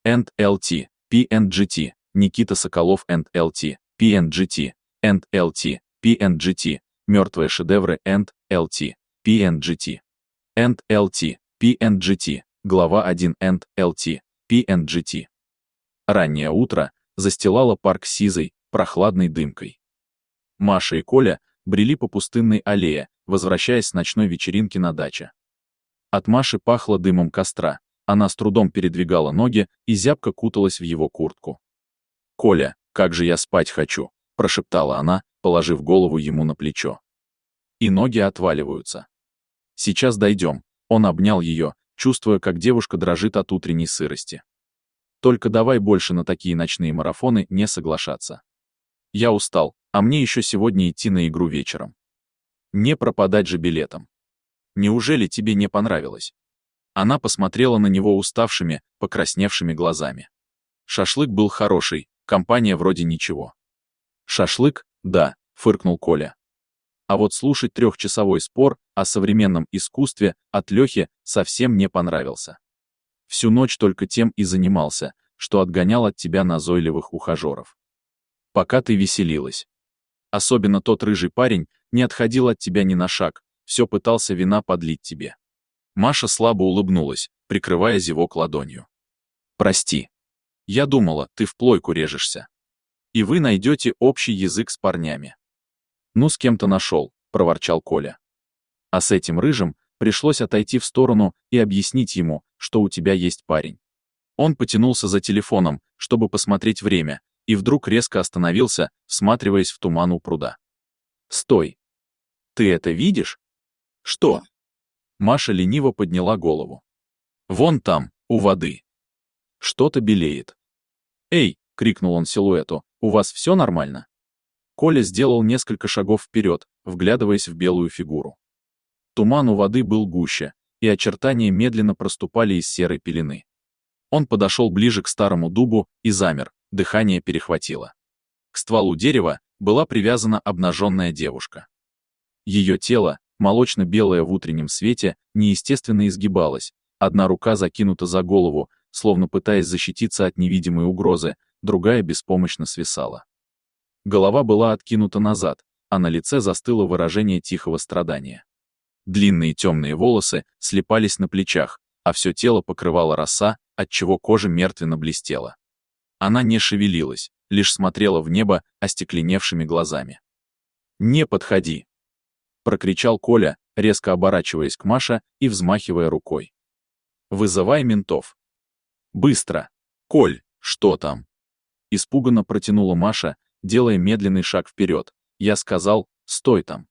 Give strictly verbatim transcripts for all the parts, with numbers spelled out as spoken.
энд эл ти, пи энд джи ти, Никита Соколов энд эл ти, пи энд джи ти, энд эл ти, пи энд джи ти, Мертвые шедевры энд эл ти, пи энд джи ти, энд эл ти, пи энд джи ти, глава один энд эл ти, пи энд джи ти. Раннее утро застилало парк сизой, прохладной дымкой. Маша и Коля брели по пустынной аллее, возвращаясь с ночной вечеринки на даче. От Маши пахло дымом костра, она с трудом передвигала ноги и зябко куталась в его куртку. «Коля, как же я спать хочу!» — прошептала она, положив голову ему на плечо. И ноги отваливаются. «Сейчас дойдем», — он обнял ее, чувствуя, как девушка дрожит от утренней сырости. «Только давай больше на такие ночные марафоны не соглашаться. Я устал, а мне еще сегодня идти на игру вечером. Не пропадать же билетом. Неужели тебе не понравилось?» Она посмотрела на него уставшими, покрасневшими глазами. Шашлык был хороший, компания вроде ничего. «Шашлык? Да», — фыркнул Коля. А вот слушать трехчасовой спор о современном искусстве от Лехи совсем не понравился. Всю ночь только тем и занимался, что отгонял от тебя назойливых ухажеров. Пока ты веселилась. Особенно тот рыжий парень не отходил от тебя ни на шаг, все пытался вина подлить тебе. Маша слабо улыбнулась, прикрывая зевок ладонью. «Прости. Я думала, ты в плойку режешься. И вы найдете общий язык с парнями». «Ну, с кем-то нашел», — проворчал Коля. «А с этим рыжим пришлось отойти в сторону и объяснить ему, что у тебя есть парень». Он потянулся за телефоном, чтобы посмотреть время, и вдруг резко остановился, всматриваясь в туман у пруда. «Стой! Ты это видишь?» «Что?» Маша лениво подняла голову. «Вон там, у воды. Что-то белеет». «Эй!» — крикнул он силуэту. «У вас все нормально?» Коля сделал несколько шагов вперед, вглядываясь в белую фигуру. Туман у воды был гуще, и очертания медленно проступали из серой пелены. Он подошел ближе к старому дубу и замер, дыхание перехватило. К стволу дерева была привязана обнаженная девушка. Ее тело, молочно-белое в утреннем свете, неестественно изгибалось, одна рука закинута за голову, словно пытаясь защититься от невидимой угрозы, другая беспомощно свисала. Голова была откинута назад, а на лице застыло выражение тихого страдания. Длинные темные волосы слипались на плечах, а все тело покрывало роса, отчего кожа мертвенно блестела. Она не шевелилась, лишь смотрела в небо остекленевшими глазами. «Не подходи!» — прокричал Коля, резко оборачиваясь к Маше и взмахивая рукой. «Вызывай ментов!» «Быстро! Коль, что там?» Испуганно протянула Маша, делая медленный шаг вперед. Я сказал: «Стой там!»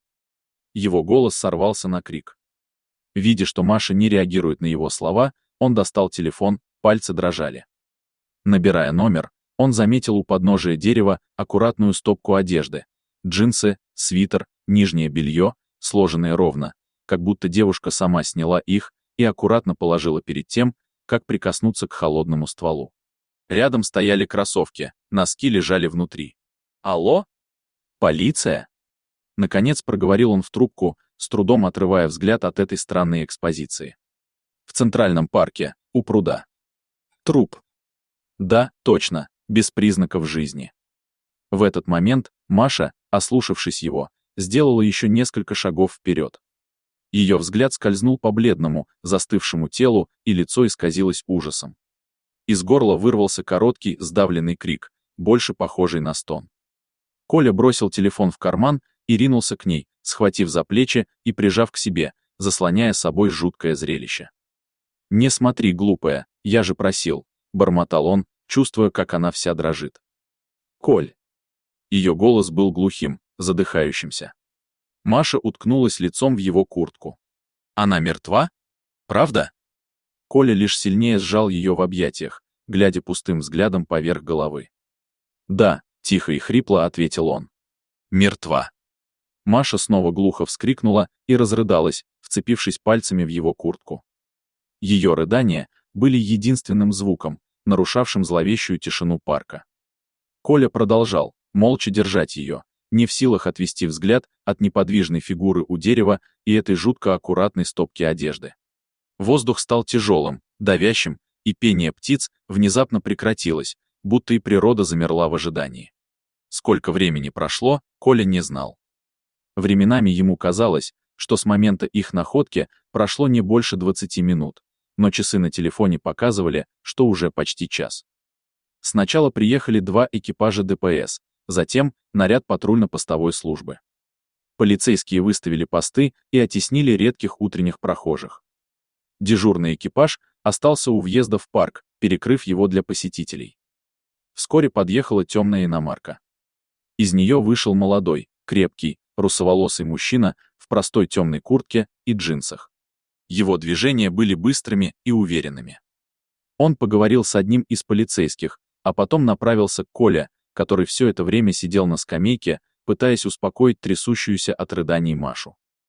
Его голос сорвался на крик. Видя, что Маша не реагирует на его слова, он достал телефон, пальцы дрожали. Набирая номер, он заметил у подножия дерева аккуратную стопку одежды. Джинсы, свитер, нижнее белье, сложенные ровно, как будто девушка сама сняла их и аккуратно положила перед тем, как прикоснуться к холодному стволу. Рядом стояли кроссовки, носки лежали внутри. «Алло? Полиция?» Наконец проговорил он в трубку, с трудом отрывая взгляд от этой странной экспозиции. «В Центральном парке, у пруда». «Труп». «Да, точно, без признаков жизни». В этот момент Маша, ослушавшись его, сделала еще несколько шагов вперед. Ее взгляд скользнул по бледному, застывшему телу, и лицо исказилось ужасом. Из горла вырвался короткий, сдавленный крик, больше похожий на стон. Коля бросил телефон в карман и ринулся к ней, схватив за плечи и прижав к себе, заслоняя собой жуткое зрелище. «Не смотри, глупая, я же просил», — бормотал он, чувствуя, как она вся дрожит. «Коль». Ее голос был глухим, задыхающимся. Маша уткнулась лицом в его куртку. «Она мертва? Правда?» Коля лишь сильнее сжал ее в объятиях, глядя пустым взглядом поверх головы. «Да», — тихо и хрипло ответил он. «Мертва». Маша снова глухо вскрикнула и разрыдалась, вцепившись пальцами в его куртку. Ее рыдания были единственным звуком, нарушавшим зловещую тишину парка. Коля продолжал, молча держать ее, не в силах отвести взгляд от неподвижной фигуры у дерева и этой жутко аккуратной стопки одежды. Воздух стал тяжелым, давящим, и пение птиц внезапно прекратилось, будто и природа замерла в ожидании. Сколько времени прошло, Коля не знал. Временами ему казалось, что с момента их находки прошло не больше двадцати минут, но часы на телефоне показывали, что уже почти час. Сначала приехали два экипажа Дэ Пэ Эс, затем наряд патрульно-постовой службы. Полицейские выставили посты и оттеснили редких утренних прохожих. Дежурный экипаж остался у въезда в парк, перекрыв его для посетителей. Вскоре подъехала темная иномарка. Из нее вышел молодой, крепкий, русоволосый мужчина в простой темной куртке и джинсах. Его движения были быстрыми и уверенными. Он поговорил с одним из полицейских, а потом направился к Коле, который все это время сидел на скамейке, пытаясь успокоить трясущуюся от рыданий Машу.